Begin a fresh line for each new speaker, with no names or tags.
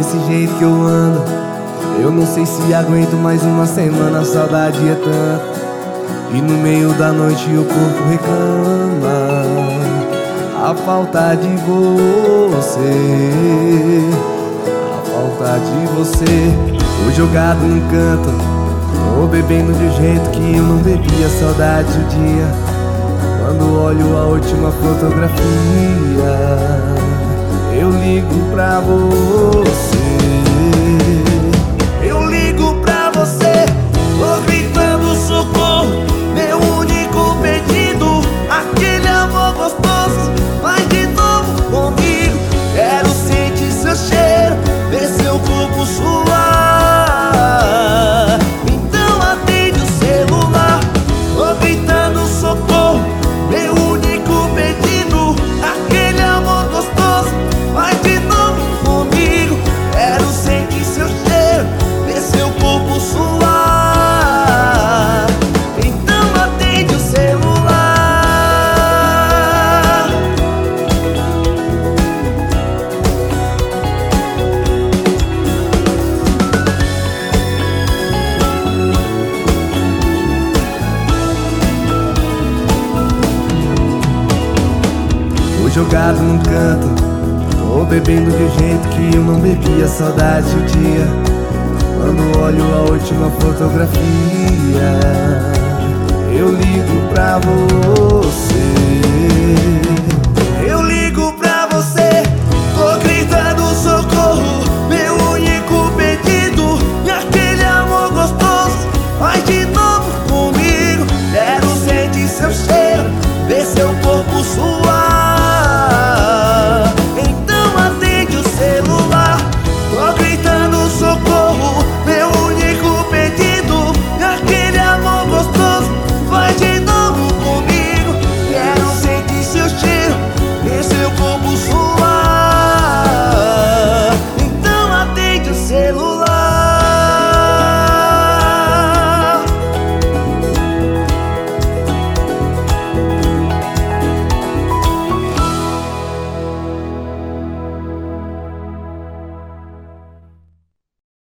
desse jeito que eu ando, eu não sei se aguento mais uma semana. A saudade é tanta, e no meio da noite o corpo reclama a falta de você, a falta de você. Tô jogado num canto, tô bebendo de um jeito que eu não bebia. Saudade do dia quando olho a última fotografia. Eu ligo pra você, eu ligo pra você, tô gritando socorro, meu único pedido, aquele amor gostoso, vai de novo comigo. Quero sentir seu cheiro, ver seu corpo suar. Então atende o celular, tô gritando socorro, meu único pedido, aquele amor gostoso, vai de novo comigo. Quero sentir seu cheiro, ver seu corpo suar. Então atende o celular. Tô jogado num canto, tô bebendo de um jeito que eu não bebia. Saudade o dia quando olho a última fotografia. Eu ligo pra você,